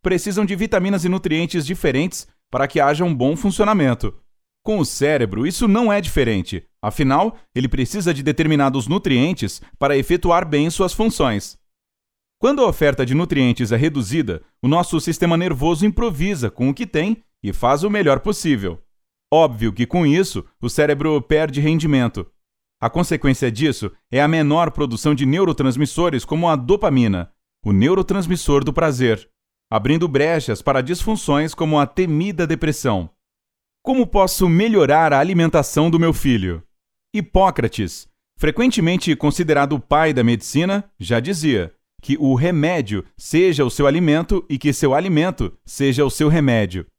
precisam de vitaminas e nutrientes diferentes para que haja um bom funcionamento. Com o cérebro, isso não é diferente. Afinal, ele precisa de determinados nutrientes para efetuar bem suas funções. Quando a oferta de nutrientes é reduzida, o nosso sistema nervoso improvisa com o que tem e faz o melhor possível. Óbvio que com isso, o cérebro perde rendimento. A consequência disso é a menor produção de neurotransmissores como a dopamina, o neurotransmissor do prazer, abrindo brechas para disfunções como a temida depressão. Como posso melhorar a alimentação do meu filho? Hipócrates, frequentemente considerado o pai da medicina, já dizia que o remédio seja o seu alimento e que seu alimento seja o seu remédio.